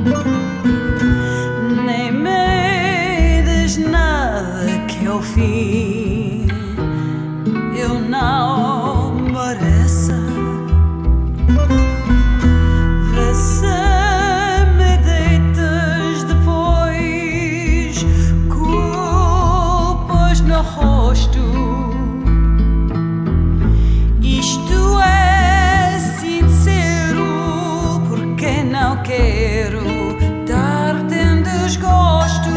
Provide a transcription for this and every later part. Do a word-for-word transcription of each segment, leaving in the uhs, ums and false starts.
Nem me diz nada que ao fim eu não mereça. Vê se me deitas depois culpas no rosto. Isto é sincero porque não quero dar-te em desgosto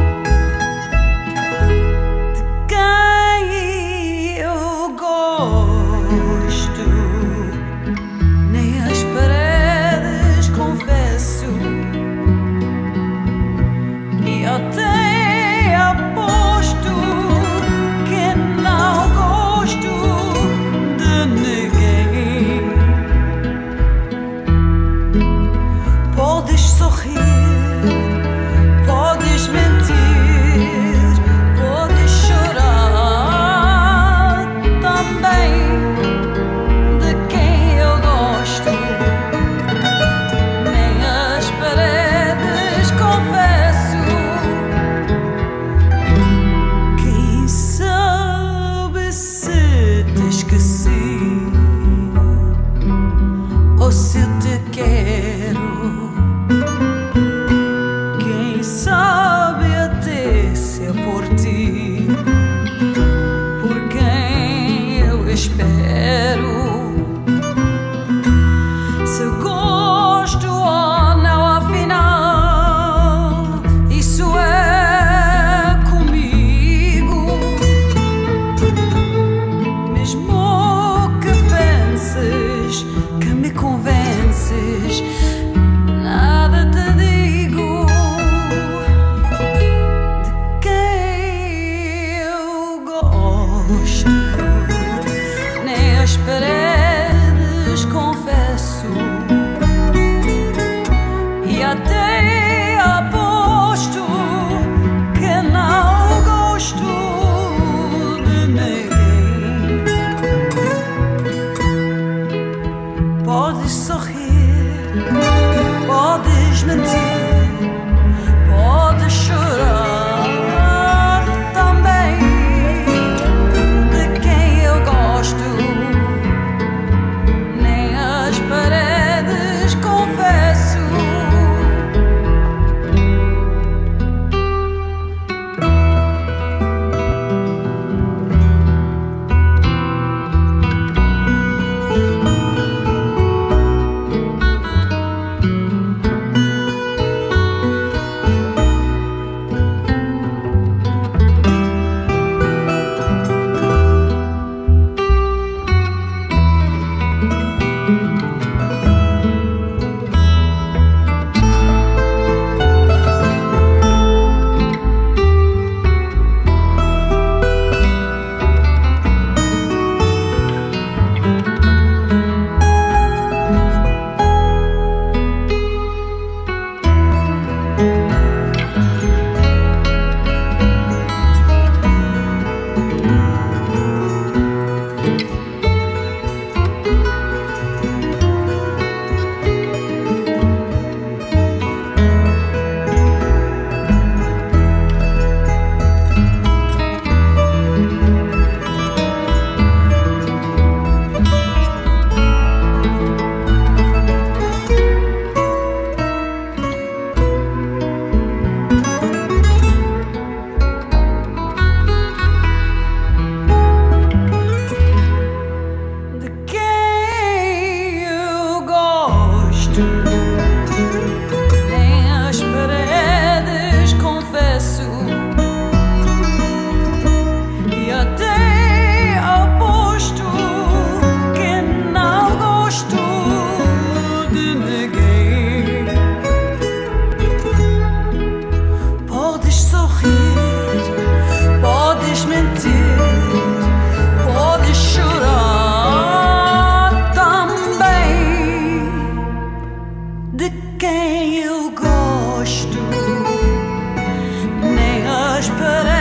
de quem eu gosto. Nem as paredes confesso e até aposto que não gosto de ninguém. Podes sorrir, podes mentir, podes chorar também de quem eu gosto. Nem as paredes confesso. Quem sabe se te esqueci ou se te quero. Quem sabe até se é por ti, por quem eu espero. Se gosto ou não, afinal, isso é comigo. Mesmo que penses que me convences, nada te digo de quem eu gosto. Nem as paredes confesso e até aposto que não gosto de ninguém. Podes sorrir, podes mentir, podes chorar também de quem eu gosto. Nem as paredes confesso. Nem as paredes confesso e até aposto que não gosto de ninguém. Podes sorrir, podes mentir, podes chorar também de quem eu gosto. Nem as paredes